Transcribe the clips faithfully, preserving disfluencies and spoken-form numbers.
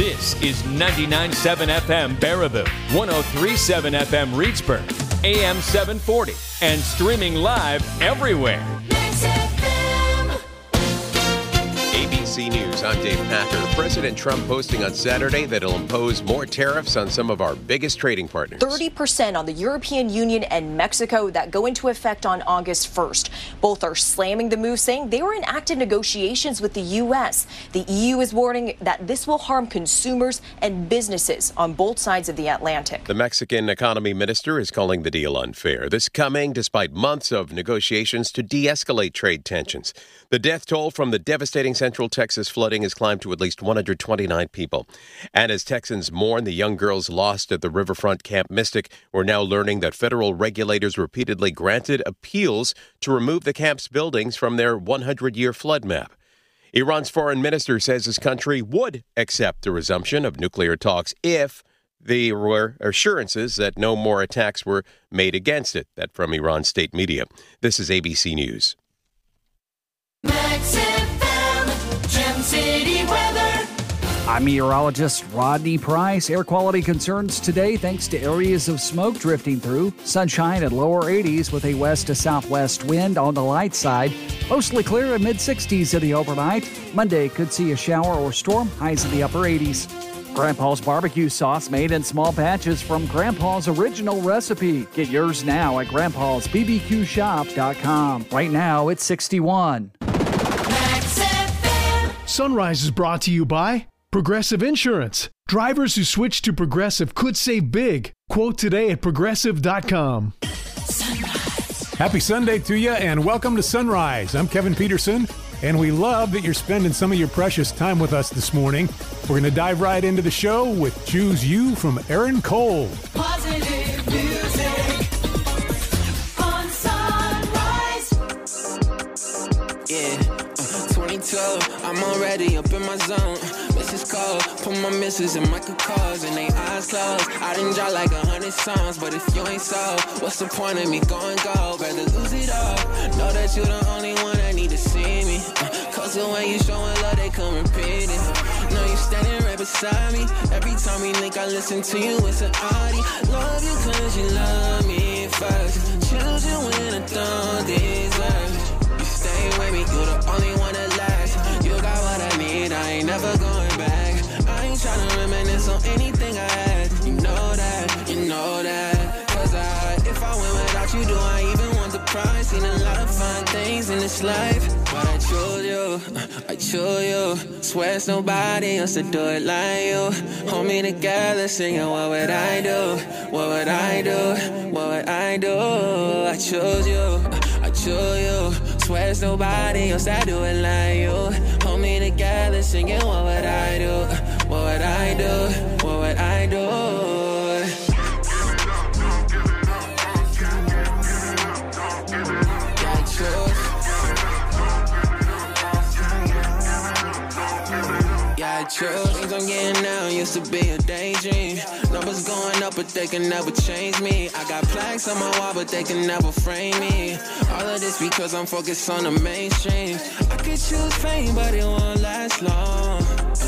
This is ninety-nine point seven F M Baraboo, one oh three point seven F M Reedsburg, A M seven forty, and streaming live everywhere. A B C News, I'm Dave Packer. President Trump posting on Saturday that he'll impose more tariffs on some of our biggest trading partners. thirty percent on the European Union and Mexico that go into effect on August first. Both are slamming the move, saying they were in active negotiations with the U S. The E U is warning that this will harm consumers and businesses on both sides of the Atlantic. The Mexican economy minister is calling the deal unfair. This coming despite months of negotiations to de-escalate trade tensions. The death toll from the devastating Central Texas flooding has climbed to at least one hundred twenty-nine people. And as Texans mourn the young girls lost at the riverfront Camp Mystic, we're now learning that federal regulators repeatedly granted appeals to remove the camp's buildings from their one hundred year flood map. Iran's foreign minister says his country would accept the resumption of nuclear talks if there were assurances that no more attacks were made against it. That from Iran's state media. This is A B C News. Max F M, Gem City weather. I'm meteorologist Rodney Price. Air quality concerns today thanks to areas of smoke drifting through. Sunshine at lower eighties with a west to southwest wind on the light side. Mostly clear in mid sixties in the overnight. Monday could see a shower or storm, highs in the upper eighties. Grandpa's barbecue sauce made in small batches from Grandpa's original recipe. Get yours now at grandpas b b q shop dot com. Right now it's sixty-one. Sunrise is brought to you by Progressive Insurance. Drivers who switch to Progressive could save big. Quote today at progressive dot com. Sunrise. Happy Sunday to you and welcome to Sunrise. I'm Kevin Peterson, and we love that you're spending some of your precious time with us this morning. We're going to dive right into the show with Choose You from Aaron Cole. Positive music on Sunrise. Yeah. I'm already up in my zone. Missus Cole, put my missus in Michael Kors and they eyes closed. I done drop like a hundred songs, but if you ain't so, what's the point of me going gold? Rather lose it all. Know that you're the only one that need to see me. Uh, Cause the way you showing love, they come repeat it. Know you standing right beside me. Every time we link, I listen to you, it's an oddie. Love you cause you love me first. Choose you when I don't deserve it. You stay with me, you're the only one that lasts. You got what I need, I ain't never going back. I ain't tryna reminisce on anything I had. You know that, you know that. Cause I, if I went without you, do I even want the prize? Seen a lot of fun things in this life, but I chose you, I chose you. Swear it's nobody else to do it like you. Hold me together, singing, what would I do? What would I do? What would I do? I chose you, I chose you. Swear it's nobody else that do it like you. Hold me together, singing, what would I do? What would I do? What would I do? Yeah, I chose. Things I'm getting now used to be a daydream. Numbers going up, but they can never change me. I got plaques on my wall, but they can never frame me. All of this because I'm focused on the mainstream. I could choose fame, but it won't last long.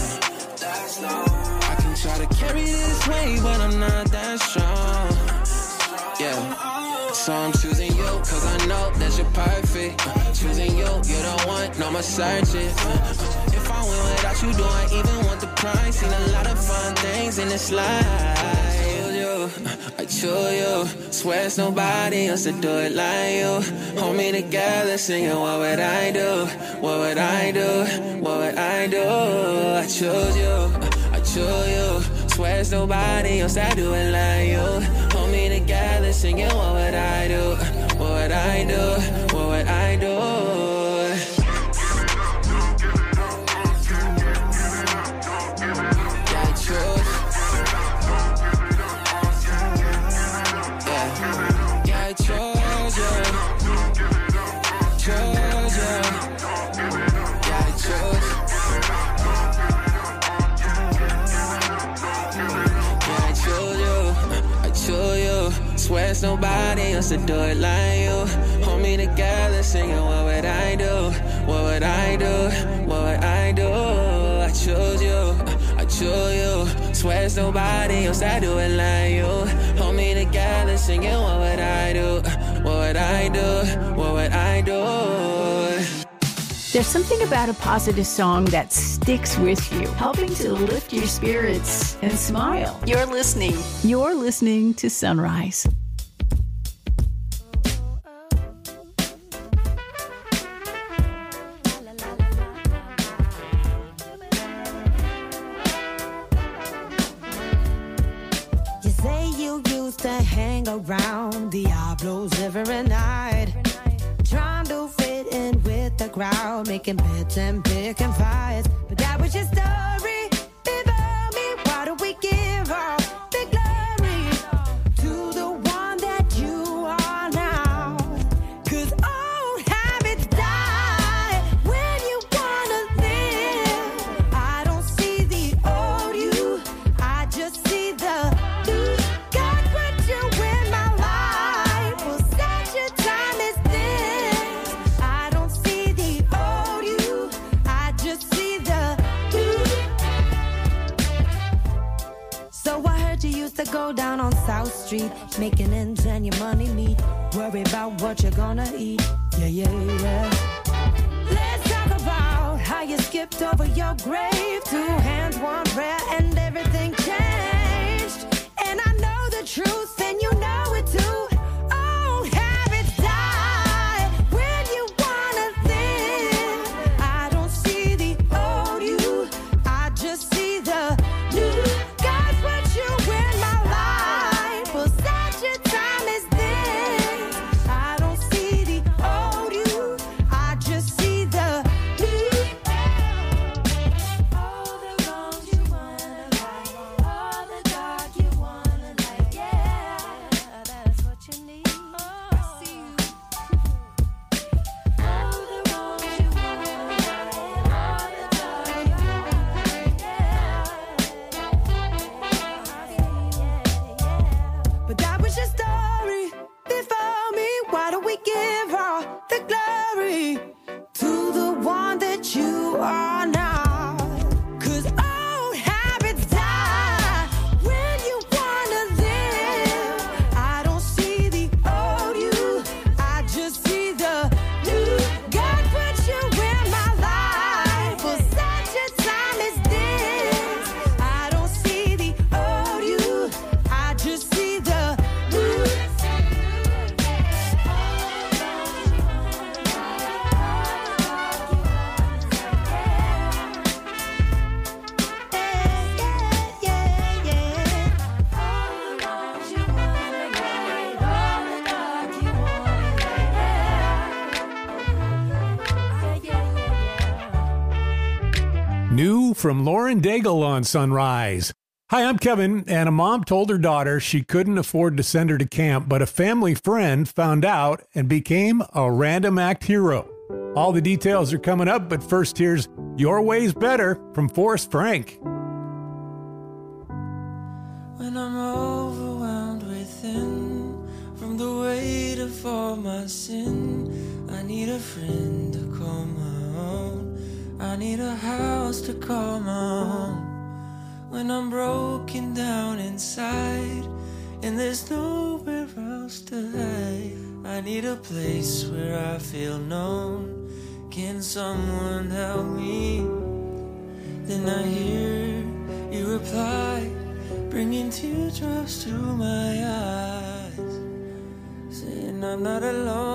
I can try to carry this weight, but I'm not that strong. Yeah. So I'm choosing you, cause I know that you're perfect. Uh, choosing you, you're the one, no more searching. Uh, if I went without you, do I even want the prize? Seen a lot of fun things in this life. You, I choose you. Swear it's nobody else to do it like you. Hold me together, singing, what would I do? What would I do? What would I do? I chose you, I chose you. Swear it's nobody else that do it like you. Hold me together, singing, what would I do? What would I do? What would I do? Yeah, I chose. Yeah, yeah, I chose you. Chose you. Yeah, I chose. Swear it's nobody else to do it like you. Hold me together, singing, what would I do? What would I do? What would I do? I chose you, I chose you. swear it's nobody else that do it like you. Hold me together, singing, what would I do? What would I do? What would I do? There's something about a positive song that sticks with you, helping to lift your spirits and smile. You're listening. You're listening to Sunrise. You say you used to hang around Diablos every night, trying to fit in with the crowd, making bets and picking fights. But that was your story. Before me, why do we give all the glory to the one that you are now? 'Cause old habits die when you wanna live. I don't see the old you, I just see the new. God put you in my life for such a time as this. I don't see the old you, I just see the new. So I heard you used to go down on South Street, making ends and your money meet. Worry about what you're gonna eat. Yeah, yeah, yeah. Let's talk about how you skipped over your grave. Two hands, one prayer, and everything changed. And I know the truth, and you know it too. Old habits die when you wanna live. I don't see the old you, I just see the new. God put you in my life for such a time as this. I don't see the old you, I just see the new. All the wrongs you wanna right, all the dark you wanna light, yeah, that's what you need. I see you. All the wrongs you wanna right, all the dark you wanna light, yeah. But that was your story before me. Why do we give all the glory to the one that you are now? 'Cause old habits die when you wanna live. I don't see the old you, I just see the new. God put you in my life for such a time as this. I don't see the old you, I just see the new. New from Lauren Daigle on Sunrise. Hi, I'm Kevin, and a mom told her daughter she couldn't afford to send her to camp, but a family friend found out and became a Random Act hero. All the details are coming up, but first here's Your Way's Better from Forrest Frank. When I'm overwhelmed within from the weight of all my sin, I need a friend to call my own. I need a house to call my home. When I'm broken down inside and there's nowhere else to hide, I need a place where I feel known. Can someone help me? Then I hear you reply, bringing teardrops to my eyes, saying I'm not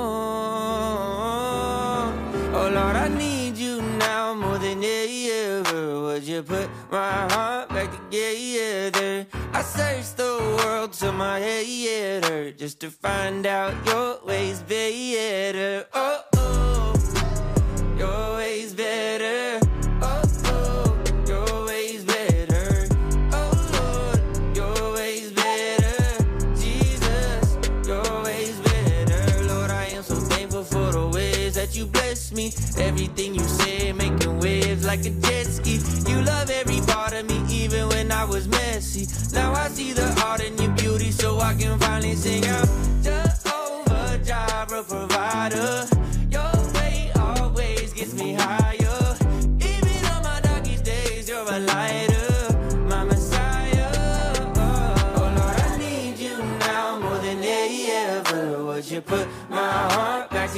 alone. Oh Lord, I need you now more than ever. Would you put my heart back together? I searched the world till my head hurt just to find out your ways better. Oh, oh, your ways better. Oh, oh, your ways better. Oh, Lord, your ways better. Jesus, your ways better. Lord, I am so thankful for the ways that you bless me. Everything you say, making waves like a jet ski. You love every part of me, even when I was messy. Now I see the art in your beauty, so I can finally sing out. Jehovah Jireh, provider. Your way always gets me higher. Even on my darkest days, you're a lighter. My Messiah.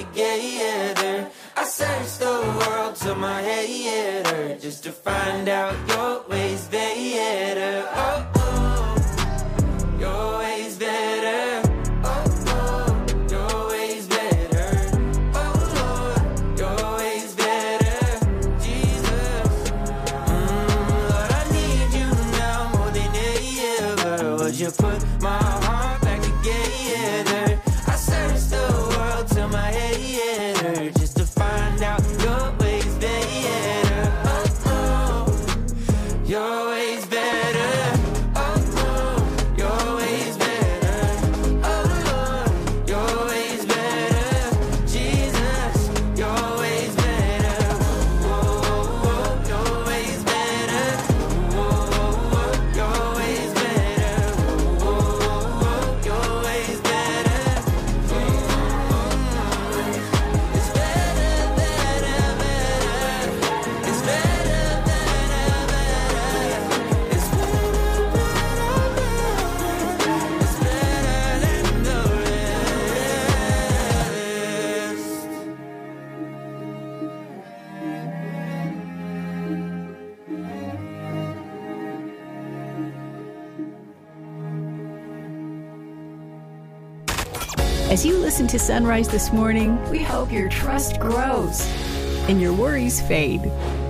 together. I searched the world till my head hurt just to find out your ways better. Oh, oh, your ways better. Oh, oh, your ways better. Oh, Lord, your ways better. Jesus, mm, Lord, I need you now more than ever. Would you put my heart back together? I searched the world till my head hurt just to find out your ways better. Oh, oh, your ways better. Oh, oh, your ways better. Oh, Lord, your ways better. Jesus, your ways better. Oh, oh, oh, your ways better. Oh, oh, oh, your ways better. Oh, oh, oh, your ways better. It's better, better, better. It's better, better, better. It's better, it's better than the rest. As you listen to Sunrise this morning, we hope your trust grows and your worries fade.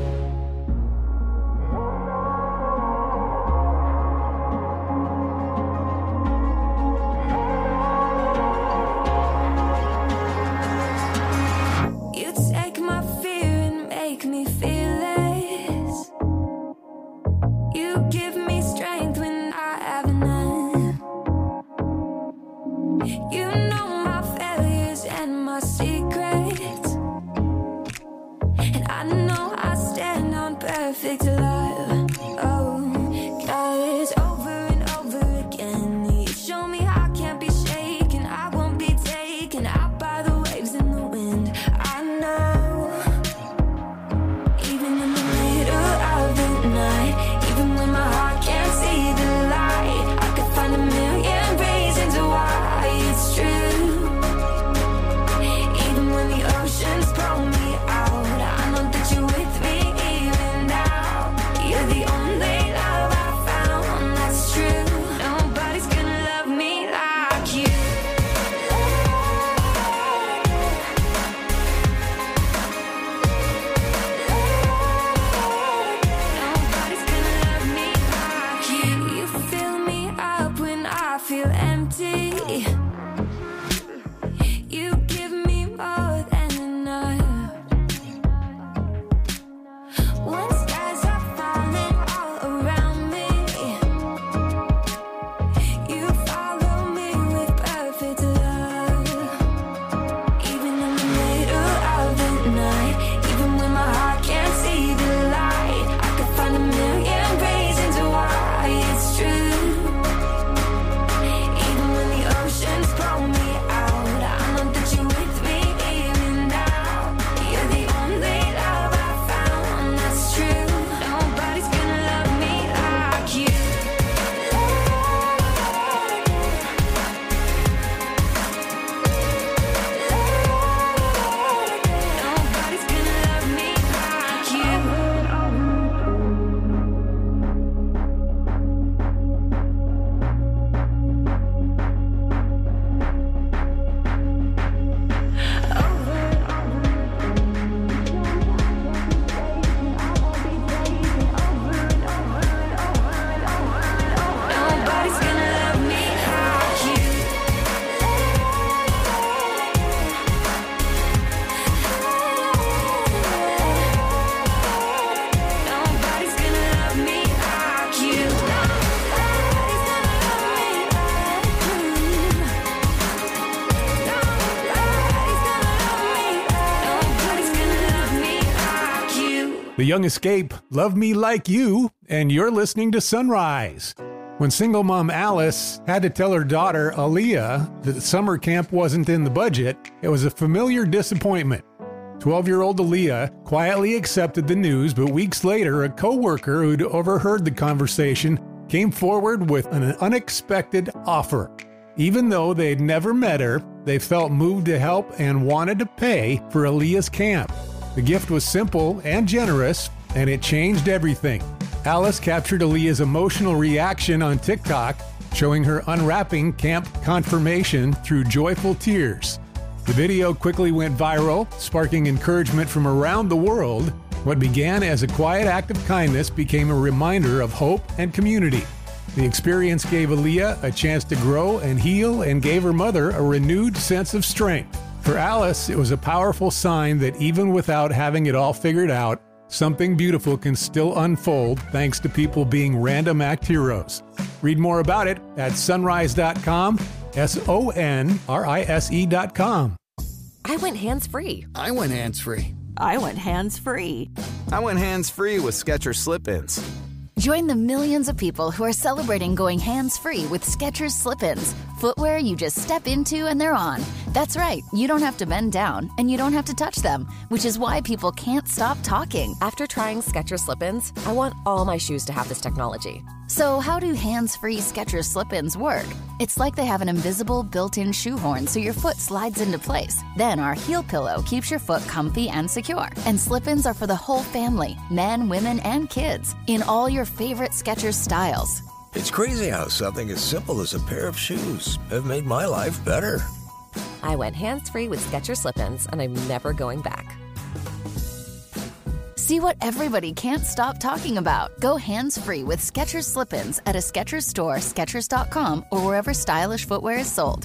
You take my fear and make me feel less. You give me strength when I have none. You know my failures and my secrets, and I know I stand on perfect love. Oh, 'cause over and over again you show me I can't be shaken, I won't be taken out by the waves and the wind. I know, even in the middle of the night, even when my heart can't see the light, I could find a million reasons why it's true. Even when the oceans pull me out, I know that you're with me even now. You're the only love I found that's true. Nobody's gonna love me like you. Nobody's gonna love me like you. You fill me up when I feel empty. You give me more than enough. When skies are falling all around me, you follow me with perfect love. Even in the middle of the night, even when my heart can't see the light, I could find a million reasons why it's true. Even when the oceans pull me out, I know that you're with me even now. You're the only love I found that's true. Nobody's gonna love me like you. Nobody's gonna love me like you. Nobody's gonna love me like you. Nobody's gonna love me like you. Nobody's gonna love me like you. Nobody's gonna love me. Nobody's gonna love me like you. The Young Escape, Love Me Like You, and you're listening to Sunrise. When single mom Alice had to tell her daughter Aaliyah that summer camp wasn't in the budget, it was a familiar disappointment. twelve-year-old Aaliyah quietly accepted the news, but weeks later, a co-worker who'd overheard the conversation came forward with an unexpected offer. Even though they'd never met her, they felt moved to help and wanted to pay for Aaliyah's camp. The gift was simple and generous, and it changed everything. Alice captured Aaliyah's emotional reaction on TikTok, showing her unwrapping camp confirmation through joyful tears. The video quickly went viral, sparking encouragement from around the world. What began as a quiet act of kindness became a reminder of hope and community. The experience gave Aaliyah a chance to grow and heal and gave her mother a renewed sense of strength. For Alice, it was a powerful sign that even without having it all figured out, something beautiful can still unfold thanks to people being random act heroes. Read more about it at sunrise dot com, S O N R I S E dot com. I went hands-free. I went hands-free. I went hands-free. I went hands-free with Skechers Slip-ins. Join the millions of people who are celebrating going hands-free with Skechers Slip-ins. Footwear you just step into and they're on. That's right, you don't have to bend down and you don't have to touch them, which is why people can't stop talking. After trying Skechers Slip-ins, I want all my shoes to have this technology. So how do hands-free Skechers Slip-ins work? It's like they have an invisible built-in shoehorn so your foot slides into place. Then our heel pillow keeps your foot comfy and secure. And Slip-ins are for the whole family, men, women, and kids, in all your favorite Skechers styles. It's crazy how something as simple as a pair of shoes have made my life better. I went hands-free with Skechers Slip-ins, and I'm never going back. See what everybody can't stop talking about. Go hands-free with Skechers Slip-ins at a Skechers store, Skechers dot com, or wherever stylish footwear is sold.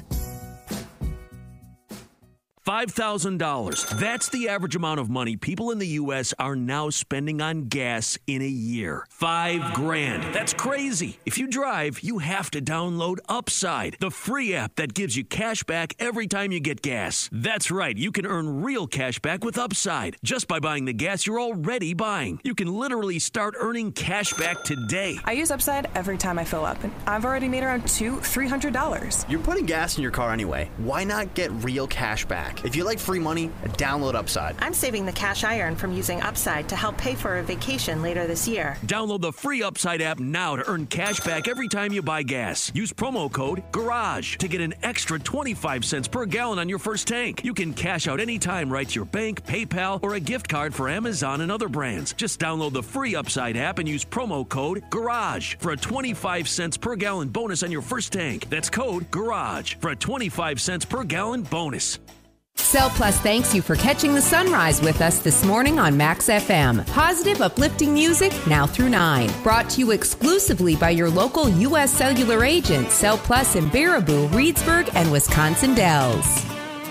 five thousand dollars. That's the average amount of money people in the U S are now spending on gas in a year. Five grand. That's crazy. If you drive, you have to download Upside, the free app that gives you cash back every time you get gas. That's right. You can earn real cash back with Upside just by buying the gas you're already buying. You can literally start earning cash back today. I use Upside every time I fill up, and I've already made around two, three hundred dollars. You're putting gas in your car anyway. Why not get real cash back? If you like free money, download Upside. I'm saving the cash I earn from using Upside to help pay for a vacation later this year. Download the free Upside app now to earn cash back every time you buy gas. Use promo code GARAGE to get an extra twenty-five cents per gallon on your first tank. You can cash out anytime right to your bank, PayPal, or a gift card for Amazon and other brands. Just download the free Upside app and use promo code GARAGE for a twenty-five cents per gallon bonus on your first tank. That's code GARAGE for a twenty-five cents per gallon bonus. Cell Plus thanks you for catching the sunrise with us this morning on Max F M. Positive, uplifting music now through nine. Brought to you exclusively by your local U S Cellular agent, Cell Plus in Baraboo, Reedsburg, and Wisconsin Dells.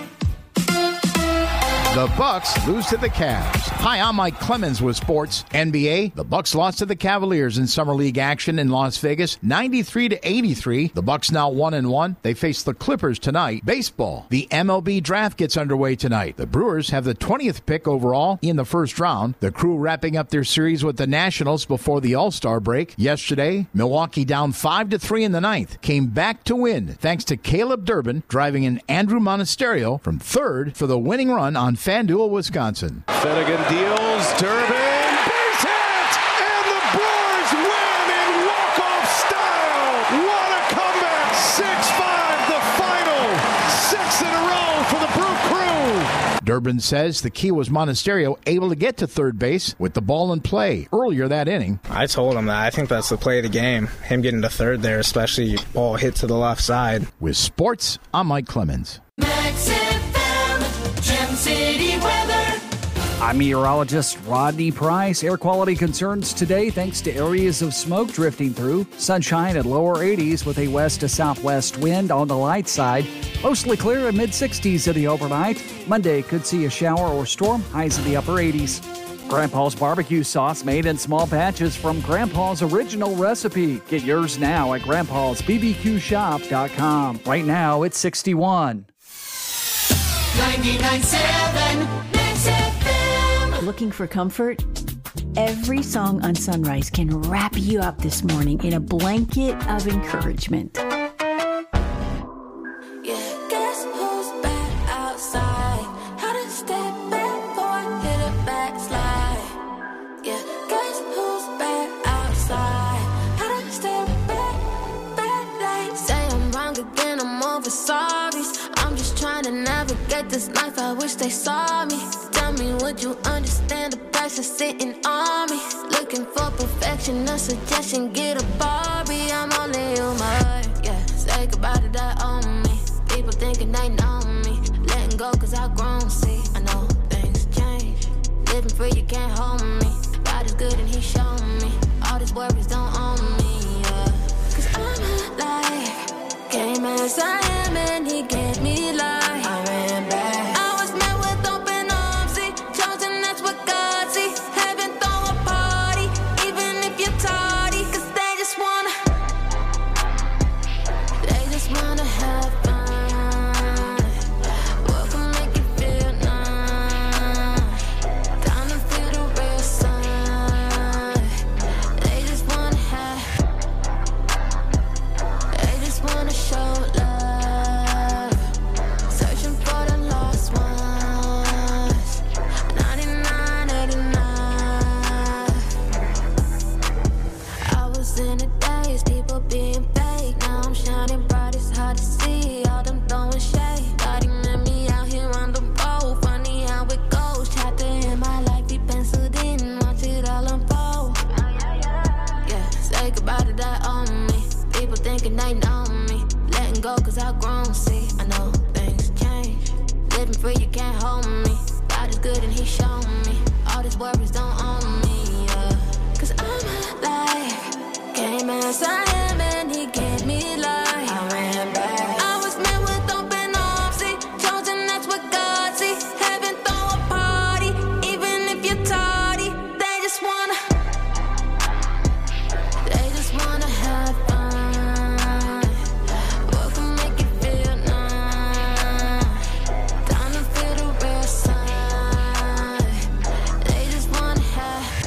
The Bucks lose to the Cavs. Hi, I'm Mike Clemens with sports. N B A, the Bucks lost to the Cavaliers in summer league action in Las Vegas, ninety-three to eighty-three. The Bucks now one and one. They face the Clippers tonight. Baseball, the M L B draft gets underway tonight. The Brewers have the twentieth pick overall in the first round. The Crew wrapping up their series with the Nationals before the All-Star break. Yesterday, Milwaukee down five to three in the ninth, came back to win thanks to Caleb Durbin driving in Andrew Monasterio from third for the winning run on FanDuel, Wisconsin. Finnegan deals, Durbin, base hit, and the Brewers win in walk-off style. What a comeback! six five, the final. Six in a row for the Brew Crew. Durbin says the key was Monasterio able to get to third base with the ball in play earlier that inning. I told him that. I think that's the play of the game. Him getting to third there, especially ball hit to the left side. With sports, I'm Mike Clemens. Max F M, Gem City weather. I'm meteorologist Rodney Price. Air quality concerns today thanks to areas of smoke drifting through. Sunshine at lower eighties with a west to southwest wind on the light side. Mostly clear in mid sixties in the overnight. Monday could see a shower or storm, highs in the upper eighties. Grandpa's barbecue sauce made in small batches from Grandpa's original recipe. Get yours now at grandpas b b q shop dot com. Right now it's sixty-one. ninety-nine point seven Max F M. Looking for comfort? Every song on Sunrise can wrap you up this morning in a blanket of encouragement. Sorry, I'm just trying get this life, I wish they saw me. Tell me, would you understand the price of sitting on me? Looking for perfection, a suggestion, get a Barbie. I'm only human, yeah. Say goodbye to that on me. People thinking they know me. Letting go cause I've grown, see. I know things change. Living free, you can't hold me. God is good and he showed me. All these worries don't own me, yeah. Cause I'm alive. Came as I am and he gave me life. I ran back. I was met with open arms, see. Chosen, that's what God see. Heaven throw a party, even if you're tardy. Cause they just wanna, they just wanna have fun. What can make you feel nice? Time to feel the real sun. They just wanna have, they just wanna show love. Searching for the lost ones. ninety-nine, eighty-nine. I was in the days, people being fake. Now I'm shining bright, it's hard to see. All them throwing shade. God, he met me out here on the road. Funny how it goes. Chapter in my life, he penciled in. Watch it all unfold. Yeah, say goodbye to that on me. People thinking they know me. Letting go cause I've grown, see. I know things change. Living free, you can't hold me. God is good and he showed me. All these worries don't own me, yeah. Cause I'm alive. Came as I am and he gave me life. I ran back. I was met with open arms, see. Chosen, that's what God see. Heaven throw a party, even if you're tardy. They just wanna, they just wanna have fun. What can make you feel nice? Time to feel the real sun. They just wanna have,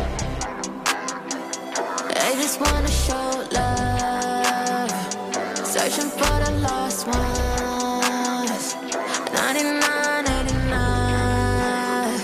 they just wanna show love. Searching for the lost ones. ninety-nine, eighty-nine.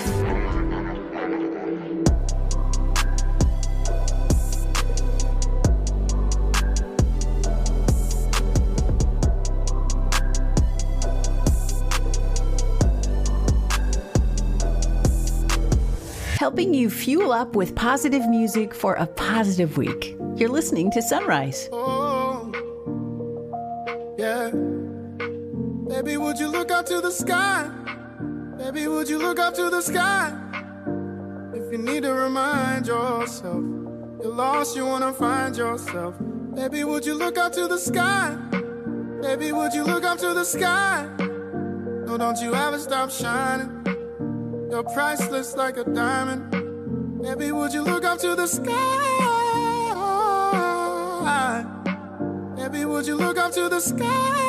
Helping you fuel up with positive music for a positive week. You're listening to Sunrise. Oh, yeah. Baby, would you look up to the sky? Baby, would you look up to the sky? If you need to remind yourself you're lost, you wanna find yourself. Baby, would you look up to the sky? Baby, would you look up to the sky? No, don't you ever stop shining. You're priceless like a diamond. Baby, would you look up to the sky? Baby, would you look up to the sky?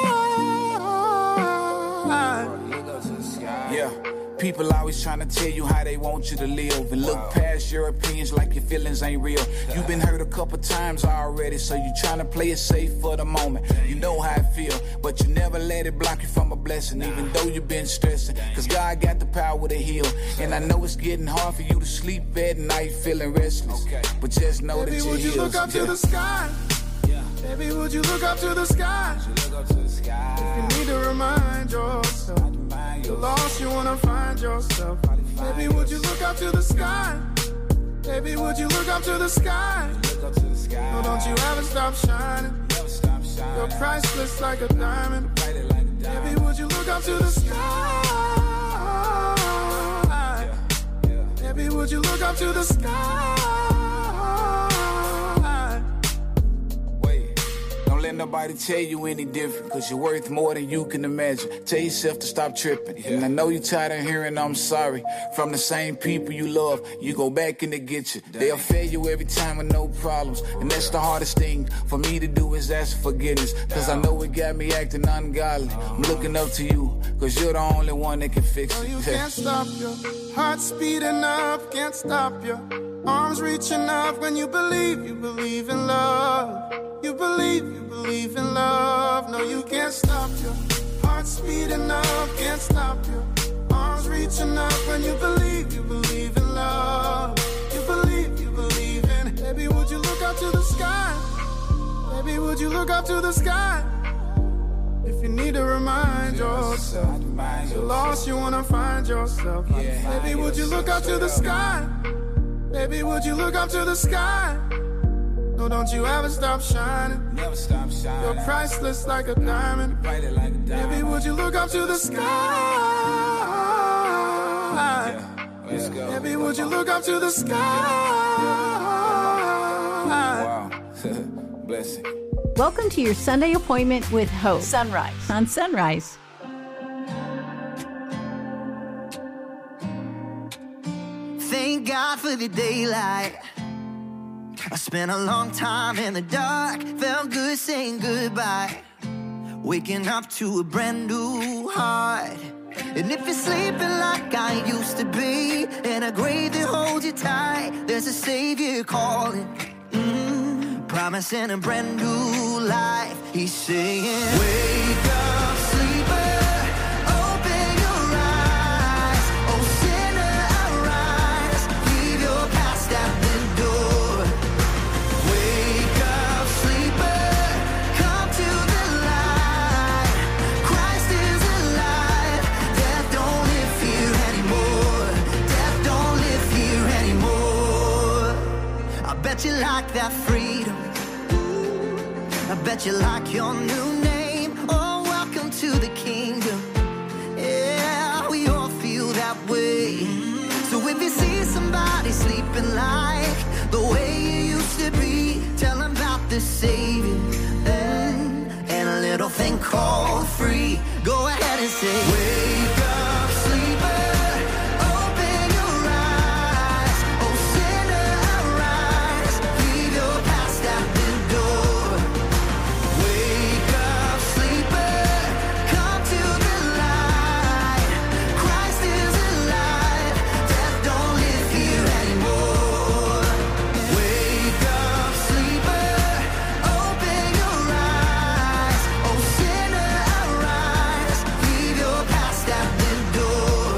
Yeah. People always trying to tell you how they want you to live and look past your opinions like your feelings ain't real. You've been hurt a couple times already, so you trying to play it safe for the moment. You know how I feel, but you never let it block you from a blessing, even though you've been stressing. Cause God got the power to heal, and I know it's getting hard for you to sleep at night feeling restless. But just know Baby, that you're would you look up to the sky? Baby, would you look up to the sky? If you need to remind yourself you're lost, you wanna find yourself. Baby, would you look up to the sky? Baby, would you look up to the sky? No, don't you ever stop shining. You're priceless like a diamond. Baby, would you look up to the sky? Baby, would you look up to the sky? Don't let nobody tell you any different, cause you're worth more than you can imagine. Tell yourself to stop tripping. And I know you're tired of hearing I'm sorry from the same people you love. You go back and they get you. They'll fail you every time with no problems. And that's the hardest thing for me to do is ask for forgiveness. Cause I know it got me acting ungodly. I'm looking up to you, cause you're the only one that can fix it. You can't stop your heart speeding up, can't stop your arms reaching up. When you believe, you believe in love. You believe, you believe in love. No, you can't stop your heart speeding up, can't stop your arms reaching up. When you believe, you believe in love. You believe, you believe in. Baby, would you look up to the sky? Baby, would you look up to the sky? If you need need to remind yourself. You're lost, you wanna find yourself. Baby, would you look up to the sky? Baby, would you look up to the sky? No, don't you ever stop shining. Never stop shining. You're priceless like a diamond. Brighter like a diamond. Baby, would you look up to the sky? Yeah, let's go. Baby, would you look up to the sky? Wow. Blessing. Welcome to your Sunday appointment with Hope. Sunrise. On Sunrise. Thank God for the daylight. I spent a long time in the dark. Felt good saying goodbye. Waking up to a brand new heart. And if you're sleeping like I used to be, in a grave that holds you tight, there's a Savior calling, mm, promising a brand new life. He's saying, wake up, sleeper, open your eyes. Oh, sinner, arise. Leave your past at the door. Wake up, sleeper, come to the light. Christ is alive. Death don't live here anymore. Death don't live here anymore. I bet you like that freedom. I bet you like your new name. Oh, welcome to the kingdom. Yeah, we all feel that way. So if you see somebody sleeping like the way you used to be, tell them about the Savior and, and a little thing called free. Go ahead and say, wake up, sleeper. Open your eyes. Oh, sinner, arise. Leave your past at the door. Wake up, sleeper. Come to the light. Christ is alive. Death don't live here anymore. Wake up, sleeper. Open your eyes. Oh, sinner, arise. Leave your past at the door.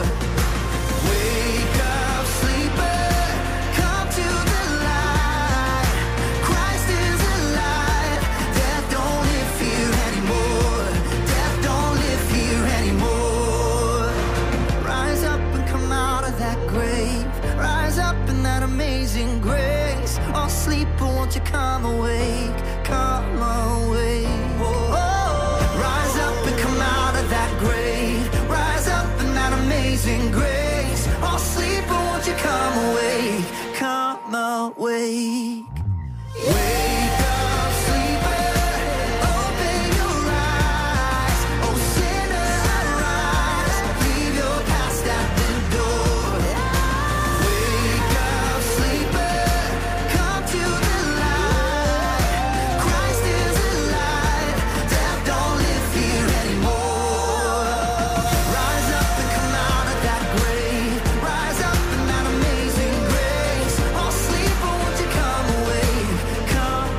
Wake up, sleeper. Come to the light. Christ is alive. Death don't live here anymore. Death don't live here anymore. Rise up and come out of that grave. Rise up in that amazing grace. Oh, sleeper, won't you come awake? Come awake. Oh, rise up and come out of that grave. Rise up in that amazing grace. Oh, sleeper, won't you come awake? Come awake. Wake up, sleeper. Open your eyes. Oh, sinner, arise. Leave your past at the door. Wake up, sleeper. Come to the light. Christ is alive. Death don't live here anymore. Rise up and come out of that grave. Rise up in that amazing grace. Oh, sleeper, won't you come awake? Come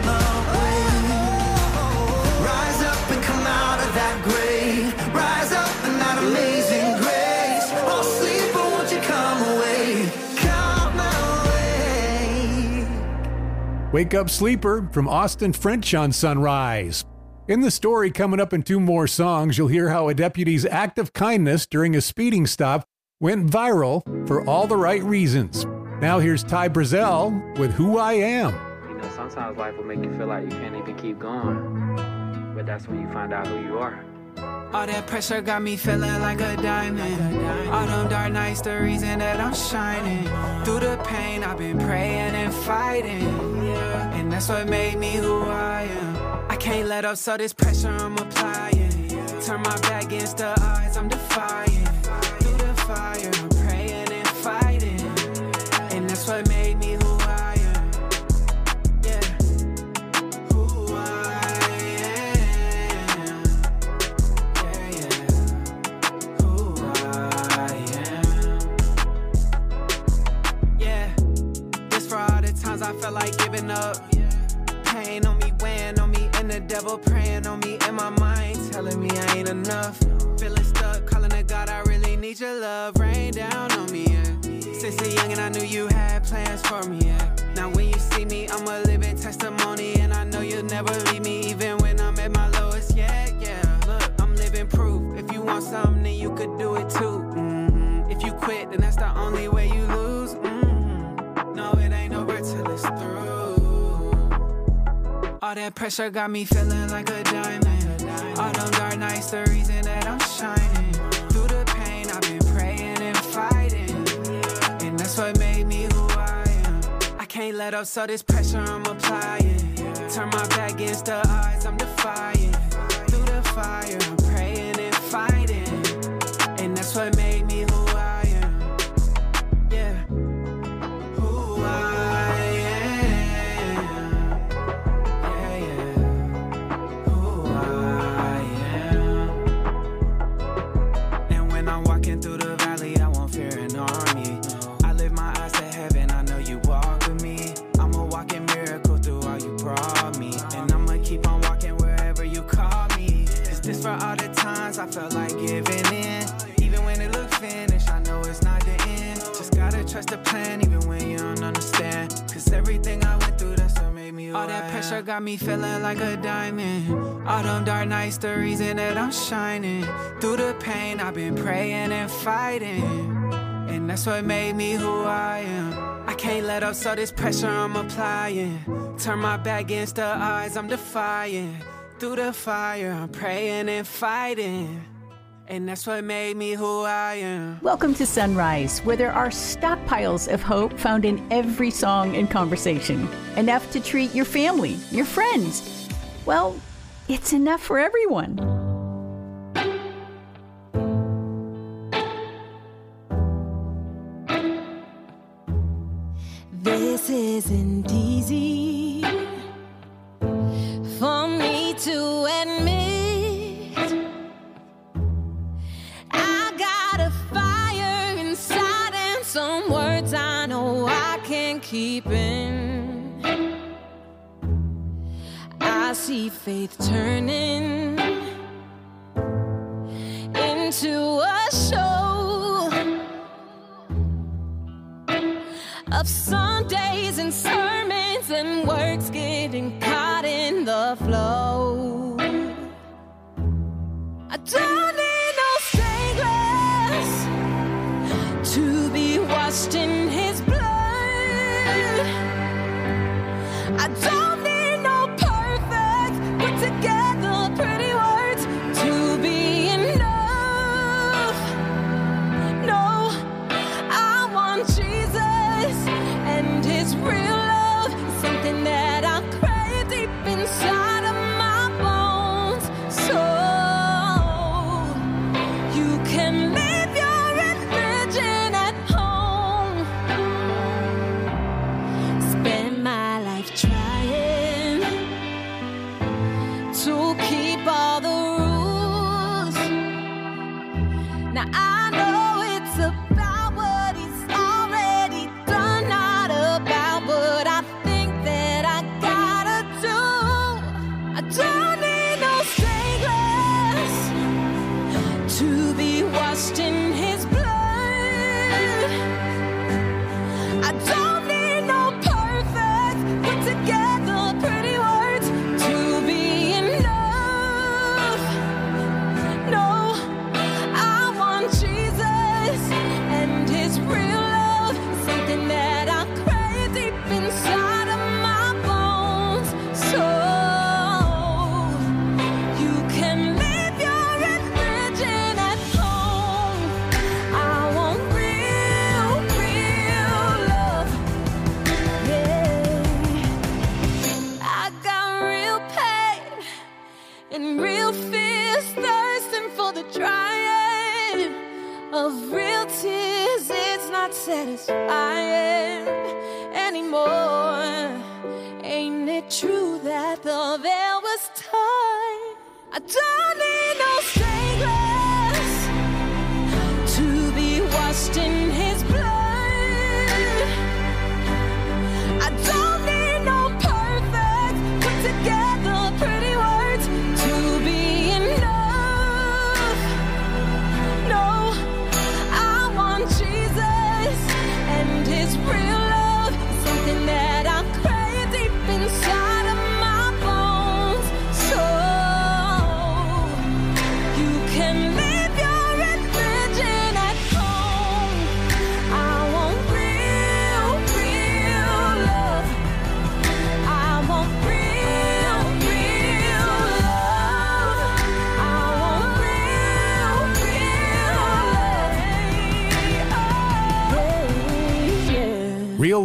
awake. Rise up and come out of that grave. Rise up in that amazing grace. Oh, sleeper, won't you come awake? Come awake. Wake Up Sleeper from Austin French on Sunrise. In the story coming up in two more songs, you'll hear how a deputy's act of kindness during a speeding stop went viral for all the right reasons. Now here's Ty Brazel with Who I Am. You know, sometimes life will make you feel like you can't even keep going. But that's when you find out who you are. All that pressure got me feeling like a diamond. All them dark nights, the reason that I'm shining. Through the pain, I've been praying and fighting. And that's what made me who I am. I can't let up, so this pressure I'm applying. Turn my back against the odds, I'm defying. Through the fire, I'm praying and fighting. And that's what made me who I am. Yeah. Who I am. Yeah, yeah. Who I am. Yeah. This for all the times I felt like giving up. Pain on me, weighing on me, and the devil praying on me in my mind, telling me I ain't enough. Feeling stuck, calling to God, I really need your love. Rain down on me, yeah. Since a youngin', I knew you had plans for me, yeah. Now when you see me, I'm a living testimony, and I know you'll never leave me, even when I'm at my lowest, yeah, yeah. Look, I'm living want something, then you could do it too. Mm-hmm. If you quit, then that's the only way you lose. Mm-hmm. No, it ain't over till it's through. All that pressure got me feeling like a diamond. All them dark nights, the reason that I'm shining. Through the pain, I've been praying and fighting, and that's what made me who I am. I can't let up, so this pressure I'm applying. Turn my back against the odds, I'm defying. Through the fire, I'm praying and fighting, and that's what made me who I am. Yeah, who I am. Yeah, yeah, who I am. And when I'm walking through the valley, I won't fear an army. I lift my eyes to heaven, I know you walk with me. I'm a walking miracle through all you brought me, and I'ma keep on walking wherever you call me. Is this for all the times I felt like giving in? Even when it looked finished, I know it's not the end. Just gotta trust the plan, even when you don't understand. Cause everything I went through, that's what made me who All that I pressure am. Got me feeling like a diamond. All them dark nights, the reason that I'm shining. Through the pain, I've been praying and fighting, and that's what made me who I am. I can't let up, so this pressure I'm applying. Turn my back against the odds, I'm defying. Through the fire, I'm praying and fighting, and that's what made me who I am. Welcome to Sunrise, where there are stockpiles of hope found in every song and conversation. Enough to treat your family, your friends. Well, it's enough for everyone. This isn't easy for me to admit. I got a fire inside and some words I know I can't keep in. I see faith turning into a show of Sundays and sermons and words getting caught in the flow. I don't need no stained glass to be washed in his blood. I don't need no perfect, put together pretty words to be enough. No, I want Jesus and his real love, something that I crave deep inside of my bones. So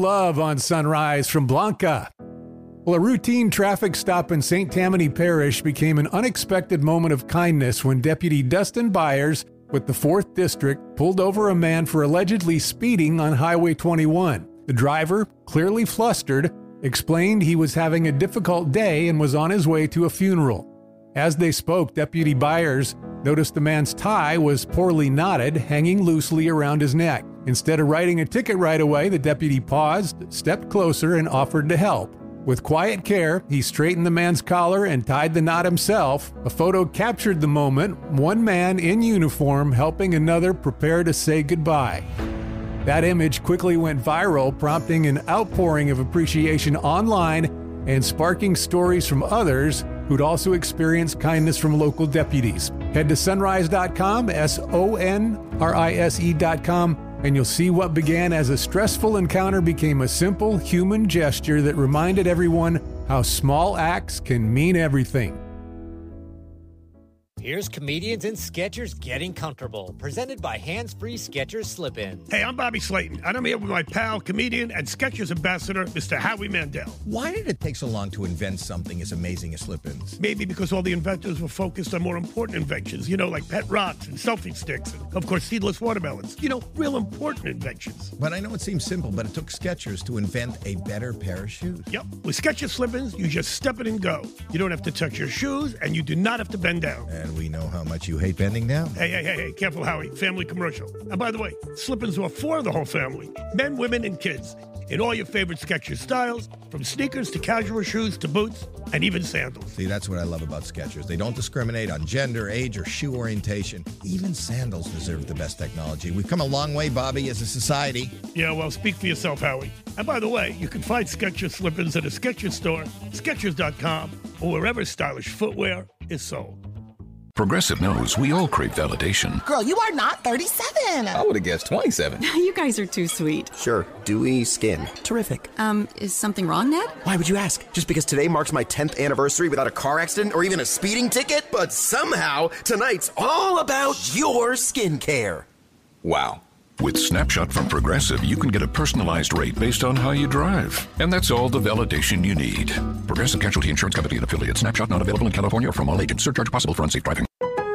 love on Sunrise from Blanca. Well, a routine traffic stop in Saint Tammany Parish became an unexpected moment of kindness when Deputy Dustin Byers with the fourth District pulled over a man for allegedly speeding on Highway twenty-one. The driver, clearly flustered, explained he was having a difficult day and was on his way to a funeral. As they spoke, Deputy Byers noticed the man's tie was poorly knotted, hanging loosely around his neck. Instead of writing a ticket right away, the deputy paused, stepped closer, and offered to help. With quiet care, he straightened the man's collar and tied the knot himself. A photo captured the moment, one man in uniform helping another prepare to say goodbye. That image quickly went viral, prompting an outpouring of appreciation online and sparking stories from others who'd also experienced kindness from local deputies. Head to sunrise dot com, S O N R I S E dot com, and you'll see what began as a stressful encounter became a simple human gesture that reminded everyone how small acts can mean everything. Here's Comedians and Sketchers Getting Comfortable, presented by Hands Free Skechers Slip-Ins. Hey, I'm Bobby Slayton, and I'm here with my pal, comedian, and Skechers ambassador, Mister Howie Mandel. Why did it take so long to invent something as amazing as Slip-Ins? Maybe because all the inventors were focused on more important inventions, you know, like pet rocks and selfie sticks, and, of course, seedless watermelons. You know, real important inventions. But I know it seems simple, but it took Skechers to invent a better pair of shoes. Yep. With Skechers Slip-Ins, you just step it and go. You don't have to touch your shoes, and you do not have to bend down. And we know how much you hate bending down. Hey, hey, hey, hey, careful, Howie. Family commercial. And by the way, Slip-Ins are for the whole family. Men, women, and kids. In all your favorite Skechers styles, from sneakers to casual shoes to boots, and even sandals. See, that's what I love about Skechers. They don't discriminate on gender, age, or shoe orientation. Even sandals deserve the best technology. We've come a long way, Bobby, as a society. Yeah, well, speak for yourself, Howie. And by the way, you can find Skechers Slip-Ins at a Skechers store, Skechers dot com, or wherever stylish footwear is sold. Progressive knows we all crave validation. Girl, you are not thirty-seven. I would have guessed twenty-seven. You guys are too sweet. Sure. Dewy skin. Terrific. Um, is something wrong, Ned? Why would you ask? Just because today marks my tenth anniversary without a car accident or even a speeding ticket? But somehow, tonight's all about your skincare. Wow. With Snapshot from Progressive, you can get a personalized rate based on how you drive. And that's all the validation you need. Progressive Casualty Insurance Company and affiliates. Snapshot not available in California or from all agents. Surcharge possible for unsafe driving.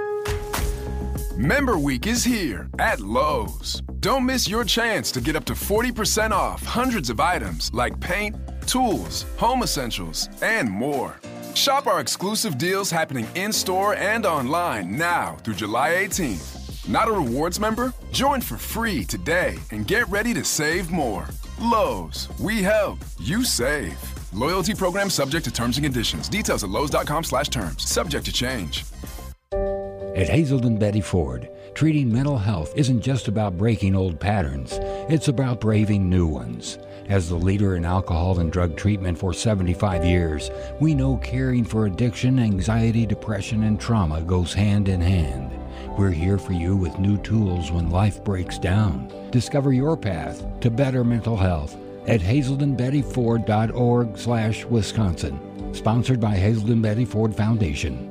Member Week is here at Lowe's. Don't miss your chance to get up to forty percent off hundreds of items like paint, tools, home essentials, and more. Shop our exclusive deals happening in-store and online now through July eighteenth. Not a rewards member? Join for free today and get ready to save more. Lowe's, we help, you save. Loyalty program subject to terms and conditions. Details at lowes dot com slash terms. Subject to change. At Hazelden Betty Ford, treating mental health isn't just about breaking old patterns. It's about braving new ones. As the leader in alcohol and drug treatment for seventy-five years, we know caring for addiction, anxiety, depression, and trauma goes hand in hand. We're here for you with new tools when life breaks down. Discover your path to better mental health at hazelden betty ford dot org slash Wisconsin. Sponsored by Hazelden Betty Ford Foundation.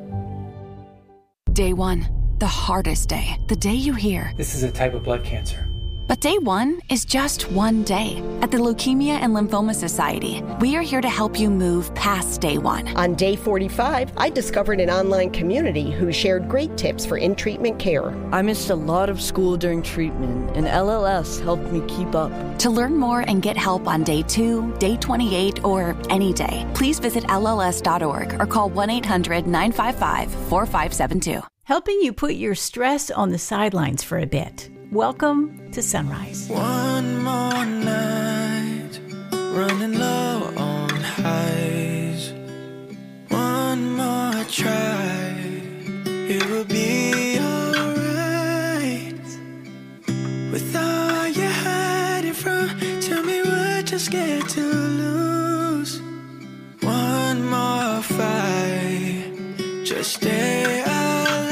Day one, the hardest day. The day you hear, this is a type of blood cancer. But day one is just one day. At the Leukemia and Lymphoma Society, we are here to help you move past day one. On day forty-five, I discovered an online community who shared great tips for in-treatment care. I missed a lot of school during treatment, and L L S helped me keep up. To learn more and get help on day two, day twenty-eight, or any day, please visit L L S dot org or call one eight hundred nine five five four five seven two. Helping you put your stress on the sidelines for a bit. Welcome to Sunrise. One more night, running low on highs. One more try, it will be alright. With all you're hiding from, tell me what you're scared to lose. One more fight, just stay alive.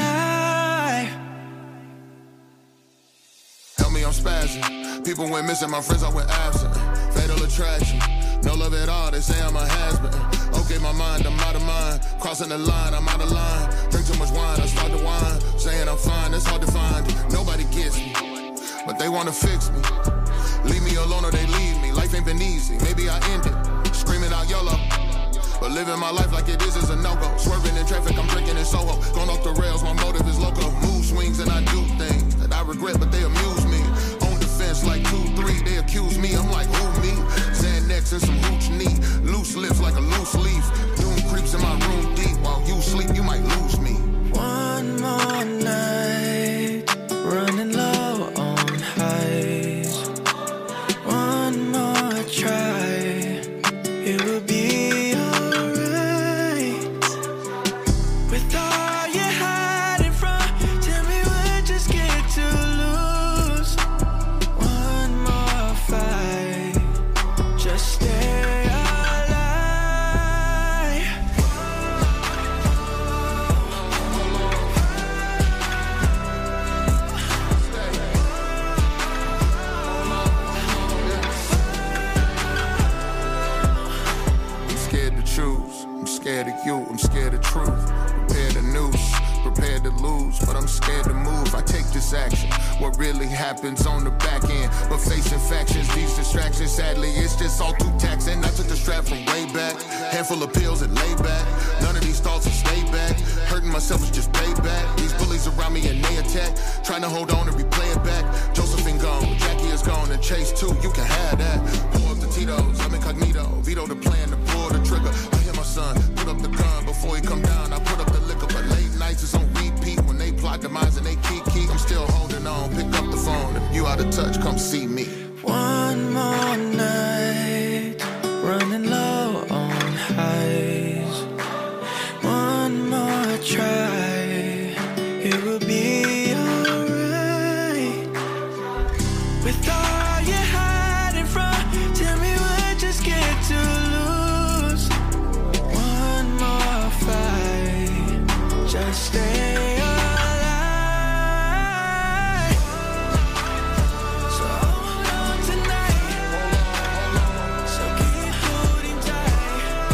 I'm spazzing. People went missing, my friends I went absent. Fatal attraction, no love at all, they say I'm a has-been. Okay, my mind, I'm out of mind. Crossing the line, I'm out of line. Drink too much wine, I start to whine. Saying I'm fine, it's hard to find. Nobody gets me, but they wanna fix me. Leave me alone or they leave me. life ain't been easy. Maybe I end it, screaming out YOLO. But living my life like it is is a no-go. Swerving in traffic, I'm drinking in Soho. Going off the rails, my motive is loco. Mood swings and I do things that I regret, but they amuse me. On defense like two three, they accuse me. I'm like, who me? Xanax and some hooch knee. Loose lips like a loose leaf. Doom creeps in my room deep. While you sleep, you might lose me. One more night, running low on highs. One more try, it will be alright. With all you're hiding from, tell me we're just scared to lose. One more fight, just stay alive. I'm scared to choose. I'm scared of you. I'm scared of truth. Prepare to noose. Prepared to lose, but I'm scared to move. I take this action. What really happens on the back end? But facing factions, these distractions, sadly, it's just all too taxing. I took the strap from way back. Handful of pills and lay back. None of these thoughts will stay back. Hurting myself is just payback. These bullies around me and they attack. Trying to hold on and replay it back. Josephine gone, Jackie is gone, and Chase too. You can have that. Pour up the Tito's, I'm incognito. Veto the plan to pull the trigger. I hear my son put up the gun before he come down. I put up the liquor, but late nights is on repeat. When they plot demise and they keep keep, I'm still holding on. Pick up the phone. If you out of touch, come see me. One more night, running low on highs. One more try, it will be alright. With all you're hiding from, tell me we're just scared to lose. One more fight, just stay alive. So hold on tonight. So keep holding tight.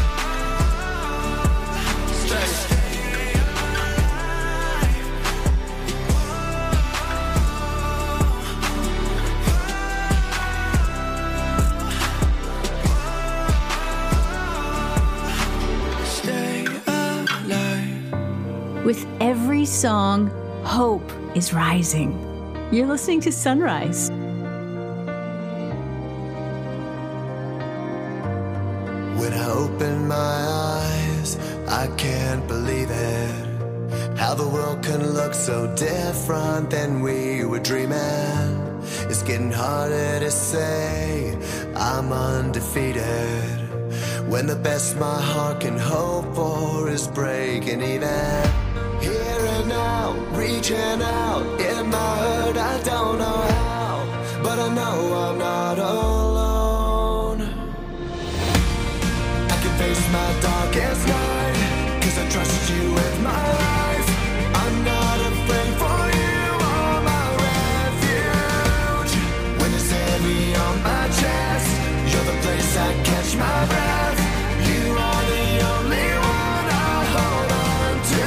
Just stay alive. Stay alive. With every song, hope is rising. You're listening to Sunrise. When I open my eyes, I can't believe it. How the world can look so different than we were dreaming. It's getting harder to say I'm undefeated, when the best my heart can hope for is breaking even. Here and now, reaching out in my hurt, I don't know how, but I know I'm not alone. I can face my darkest night, cause I trust you with my life. I'm not a friend for you or my refuge. When it's heavy on my chest, you're the place I catch my breath. You are the only one I hold on to.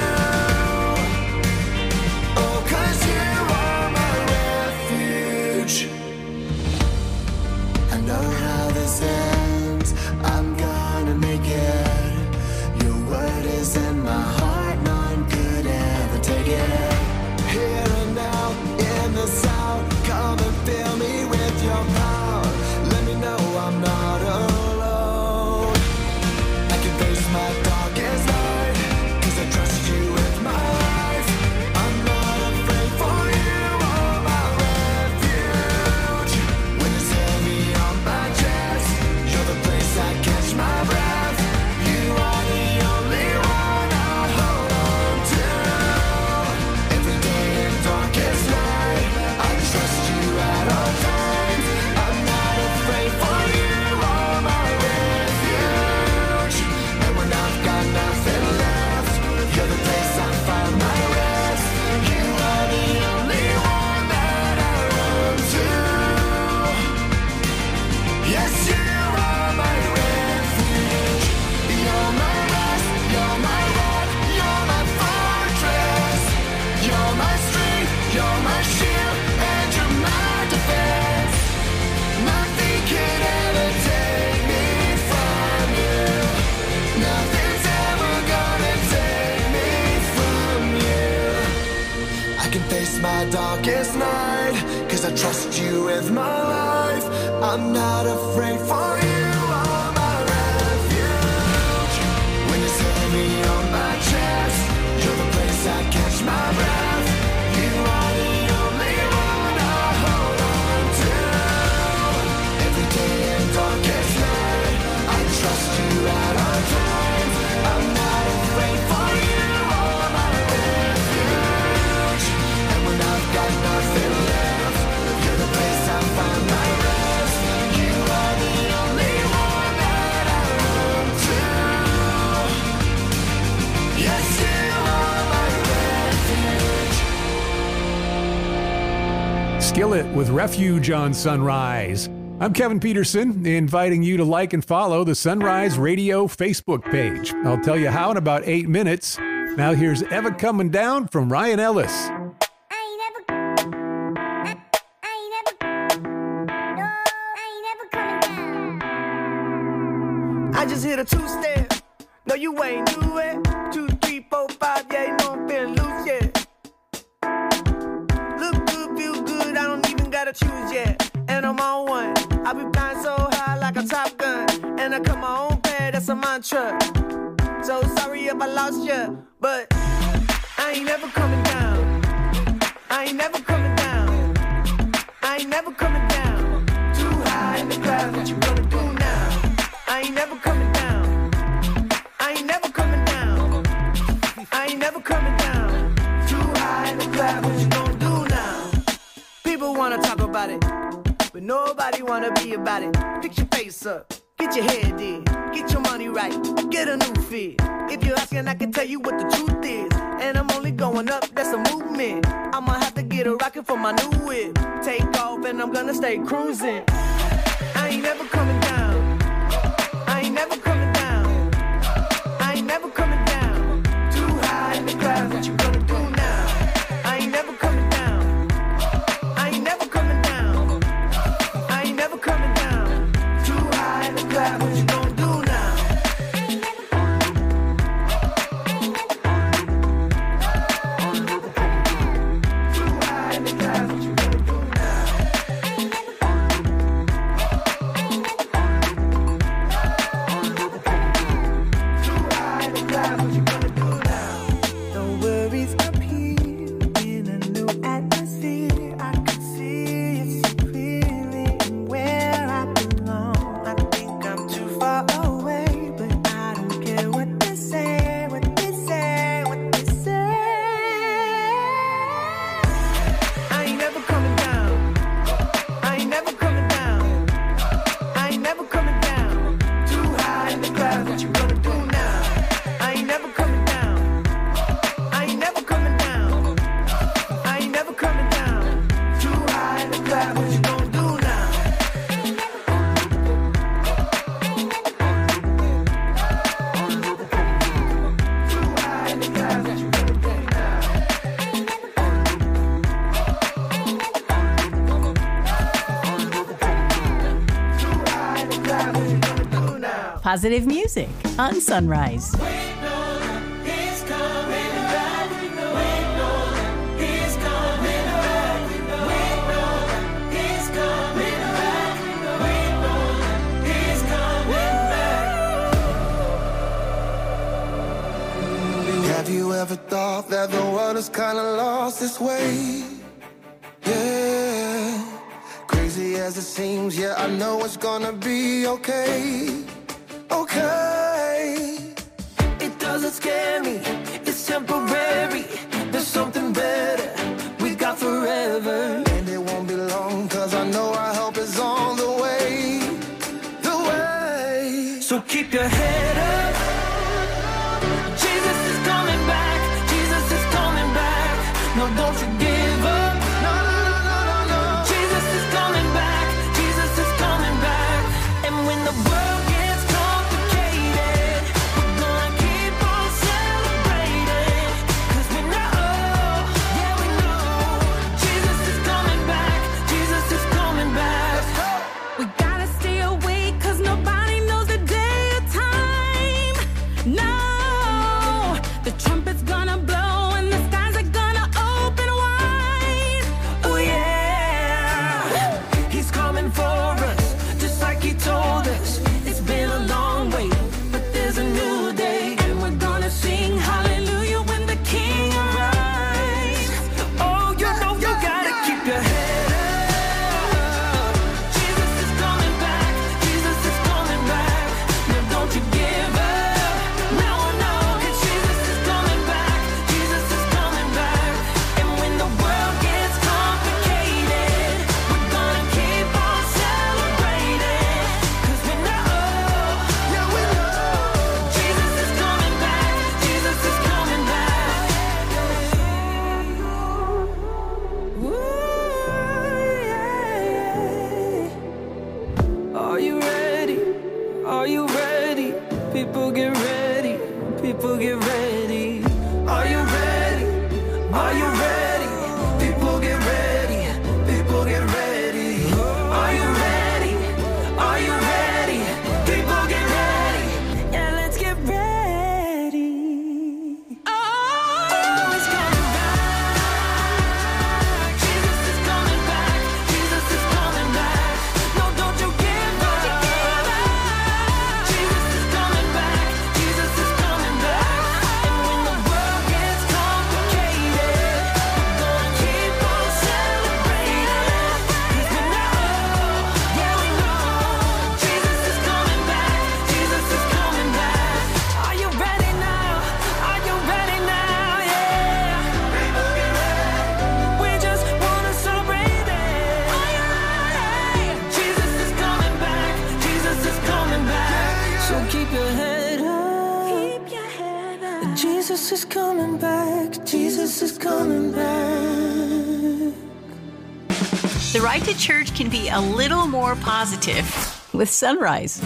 Oh, cause you are my refuge. I know how this ends, I'm gonna make it. Your word is in my heart, none my darkest night, 'cause I trust you with my life. I'm not afraid for you. Are my refuge. When it's heavy on my chest, you're the place I catch my breath. You are the only one I hold on to. Every day and darkest night, I trust you at all times. I'm not afraid for you. Are my refuge. And when I've got nothing left, you're the place I find my rest. You are the only one that I run to. Yes, you are my refuge. Skillet with Refuge on Sunrise. I'm Kevin Peterson, inviting you to like and follow the Sunrise Radio Facebook page. I'll tell you how in about eight minutes. Now here's Eva Coming Down from Ryan Ellis. I just hit a two-step. No, you ain't do it. Two, three, four, five, yeah, you know I'm feeling loose, yeah. Look good, feel good, I don't even gotta choose yet. And I'm on one. I be flying so high like a Top Gun. And I cut my own path, that's a mantra. So sorry if I lost you, but I ain't never coming down. I ain't never coming down. I ain't never coming down. Too high in the clouds, what you gonna do now? I ain't never coming down. I ain't never coming down. I ain't never coming down. Too high in the clouds, what you gonna do now? People wanna talk about it, but nobody wanna be about it. Fix your face up, get your head in, get your money right, get a new fit. If you're asking, I can tell you what the truth is. And I'm only going up, that's a movement. I'ma have to get a rocket for my new whip. Take off and I'm gonna stay cruising. I ain't never coming down. I ain't never coming down. I ain't never coming down. Too high in the clouds, what you gonna do now? I ain't never coming down. I ain't never coming down. I ain't never coming down. Too high in the clouds, what you gonna do now? Too high in the clouds, what you gonna do now? Too high in the clouds, what you gonna do now? The worries appear in a new atmosphere. I can see it so clearly where I belong. I think I'm too far away, but I don't care what they say, what they say, what they say. I ain't never coming down. I ain't never coming down. I ain't never coming down. Too high in the clouds, what you gonna do now? I ain't never coming down. I ain't never coming down. I ain't never coming down. Too high in the clouds, what you gonna do now? Too high in the clouds, what you gonna do now? Too high in the clouds, what you gonna do now? Positive music on Sunrise. He's coming back. We know he's coming back. We know he's coming back. We know he's coming back. Have you ever thought that the world is kinda lost this way? Yeah. Crazy as it seems, yeah, I know it's gonna be okay. Okay. It doesn't scare me, it's temporary. There's something better we got forever. And it won't be long, cause I know our help is on the way. The way. So keep your head up. Jesus is coming back. Jesus is coming back. No, don't you give up. No, no, no, no, no. Jesus is coming back. Jesus is coming back. And when the world gets complicated, we're gonna keep on celebrating. 'Cause we know, yeah, we know, Jesus is coming back. Jesus is coming back. We gotta stay awake, cause nobody knows the day or time. People get ready, people get ready. Are you ready? Are you ready? People get ready, people get ready. Are you ready? Are you ready? People get ready. Yeah, let's get ready. Oh, it's coming back. Jesus is coming back. Jesus is coming back. No, don't you give up. Jesus is coming back. Jesus is coming back. And when the world gets complicated, we're gonna keep on celebrating. 'Cause we know, yeah we know, Jesus is coming back. Jesus is coming back. Are you ready now? Are you ready now? Yeah. People get ready. We just wanna celebrate it. Are you ready? Jesus is coming back. Jesus is coming back. So keep your head up. Keep your head up. Jesus is coming back. Jesus is coming back. The ride to church can be a little more positive with Sunrise.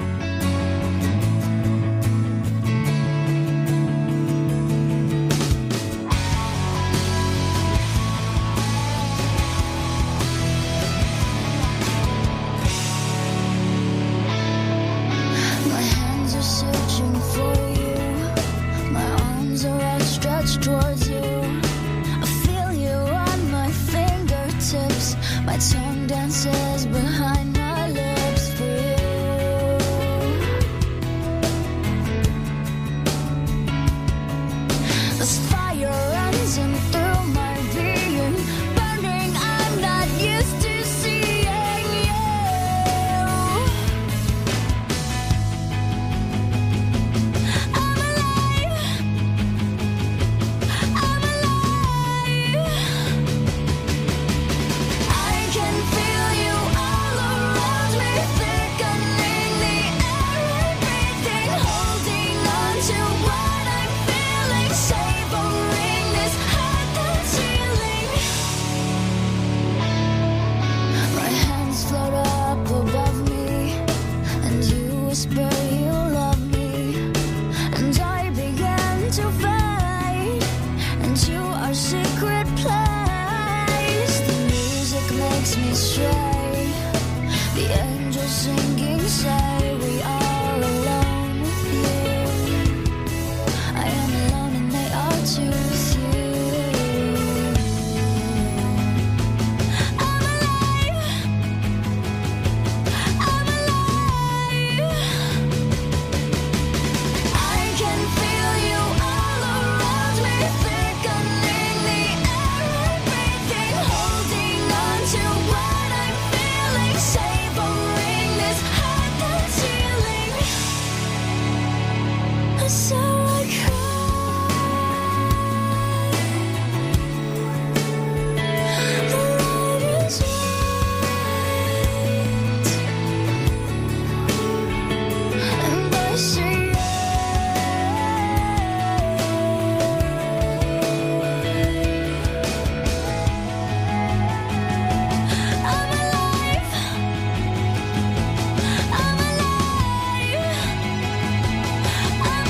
My hands are searching for you. My arms are outstretched towards you. I feel you on my fingertips. My tongue dances behind my lips for you. This fire runs in through my being, burning. I'm not used to seeing you. I'm alive. I'm alive. I can feel you all around me, thickening the air I'm breathing, holding on to what I'm feeling, savoring this heart that's healing. My hands float up above me, and you whisper you love me, and I begin to fade into our secret place. The music makes me stray. The angels singing say we are alone with you. I am alone and they are too with you. I'm alive. I'm alive. I can feel you all around me, thickening the air I'm breathing, holding on to what I'm feeling, savoring this heart that's healing. So I cry. The light is white, and I see you. I'm alive. I'm alive. I'm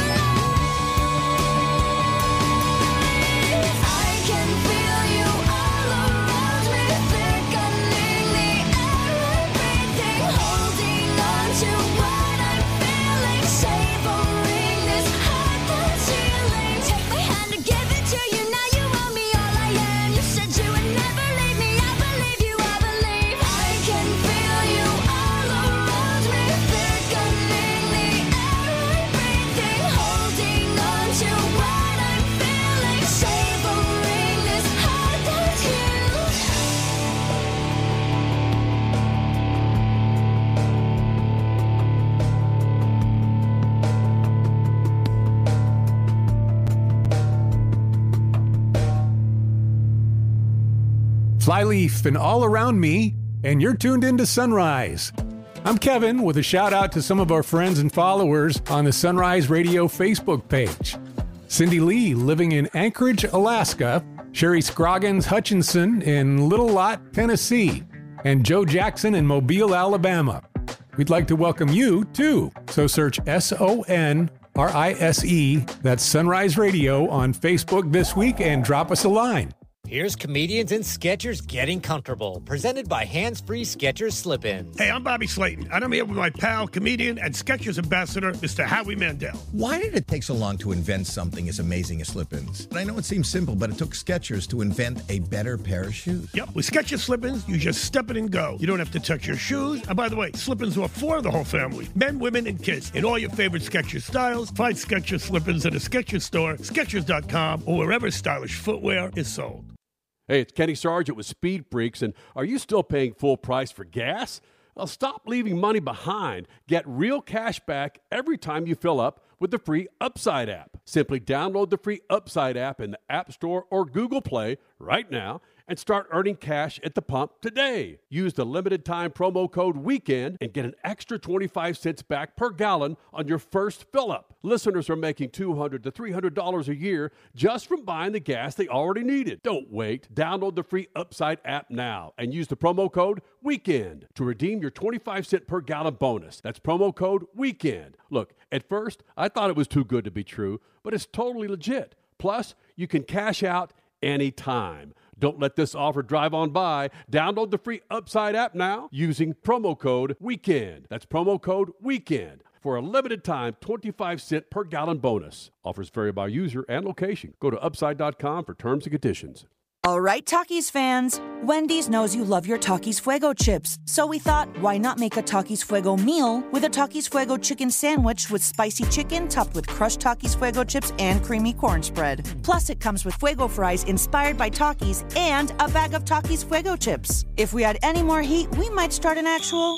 alive. I can feel you all around me, thickening the air I'm breathing, holding on to what I'm feeling, savoring this heart that's healing. Take my hand and give it to you. Now you want me all I am. You said you would never leave me. I believe you. I believe. I can feel you all around me, thickening the air I'm breathing, holding on to what I'm feeling, savoring this heart that's healed. Flyleaf and All Around Me, and you're tuned into Sunrise. I'm Kevin with a shout out to some of our friends and followers on the Sunrise Radio Facebook page. Cindy Lee, living in Anchorage, Alaska, Sherry Scroggins Hutchinson in Little Lot, Tennessee, and Joe Jackson in Mobile, Alabama. we'd like to welcome you too. So search S O N R I S E, that's Sunrise Radio, on Facebook this week and drop us a line. Here's Comedians and Sketchers Getting Comfortable, presented by Hands Free Sketchers Slip-Ins. Hey, I'm Bobby Slayton, and I'm here with my pal, comedian, and Sketchers ambassador, Mister Howie Mandel. Why did it take so long to invent something as amazing as slip-ins? I know it seems simple, but it took Skechers to invent a better pair of shoes. Yep, with Skechers Slip-ins, you just step it and go. You don't have to touch your shoes. And by the way, Slip-ins are for the whole family, men, women, and kids, in all your favorite Skechers styles. Find Skechers Slip-ins at a Skechers store, Skechers dot com, or wherever stylish footwear is sold. Hey, it's Kenny Sargent with Speed Freaks, and are you still paying full price for gas? Well, stop leaving money behind. Get real cash back every time you fill up with the free Upside app. Simply download the free Upside app in the App Store or Google Play right now and start earning cash at the pump today. Use the limited time promo code WEEKEND and get an extra twenty-five cents back per gallon on your first fill up. Listeners are making two hundred to three hundred dollars a year just from buying the gas they already needed. Don't wait. Download the free Upside app now and use the promo code WEEKEND to redeem your twenty-five cent per gallon bonus. That's promo code WEEKEND. Look, at first, I thought it was too good to be true, but it's totally legit. Plus, you can cash out anytime. Don't let this offer drive on by. Download the free Upside app now using promo code WEEKEND. That's promo code WEEKEND for a limited time twenty-five cent per gallon bonus. Offers vary by user and location. Go to upside dot com for terms and conditions. All right, Takis fans. Wendy's knows you love your Takis Fuego chips. So we thought, why not make a Takis Fuego meal with a Takis Fuego chicken sandwich with spicy chicken topped with crushed Takis Fuego chips and creamy corn spread. Plus, it comes with Fuego fries inspired by Takis and a bag of Takis Fuego chips. If we had any more heat, we might start an actual...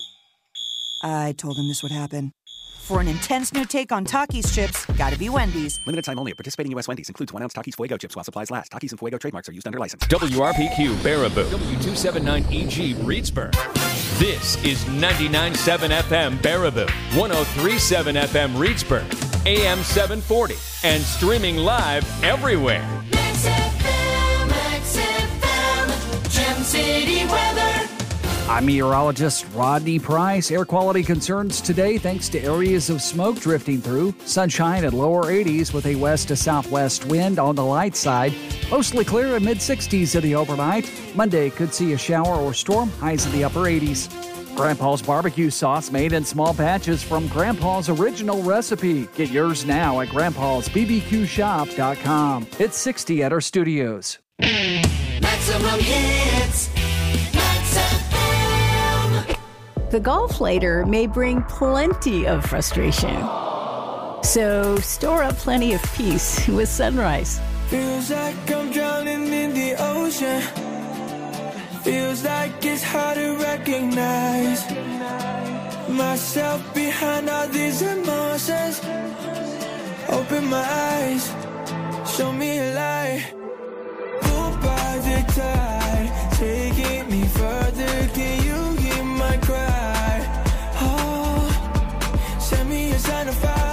I told him this would happen. For an intense new take on Takis chips, gotta be Wendy's. Limited time only at participating U S Wendy's. Includes one ounce Takis Fuego chips while supplies last. Takis and Fuego trademarks are used under license. W R P Q Baraboo. W two seventy-nine E G Reedsburg. This is ninety-nine point seven F M Baraboo. one oh three point seven F M Reedsburg. A M seven forty. And streaming live everywhere. X F M, X F M, Gem City weather. I'm meteorologist Rodney Price. Air quality concerns today thanks to areas of smoke drifting through. Sunshine at lower eighties with a west to southwest wind on the light side. Mostly clear in mid sixties in the overnight. Monday could see a shower or storm, highs in the upper eighties. Grandpa's barbecue sauce made in small batches from Grandpa's original recipe. Get yours now at grandpas b b q shop dot com. It's sixty at our studios. Maximum hits. The golf later may bring plenty of frustration. So store up plenty of peace with Sunrise. Feels like I'm drowning in the ocean. Feels like it's hard to recognize myself behind all these emotions. Open my eyes, show me a light. Pulled by the tide, taking me further. Can you hear my cry? Oh, send me a sign of fire.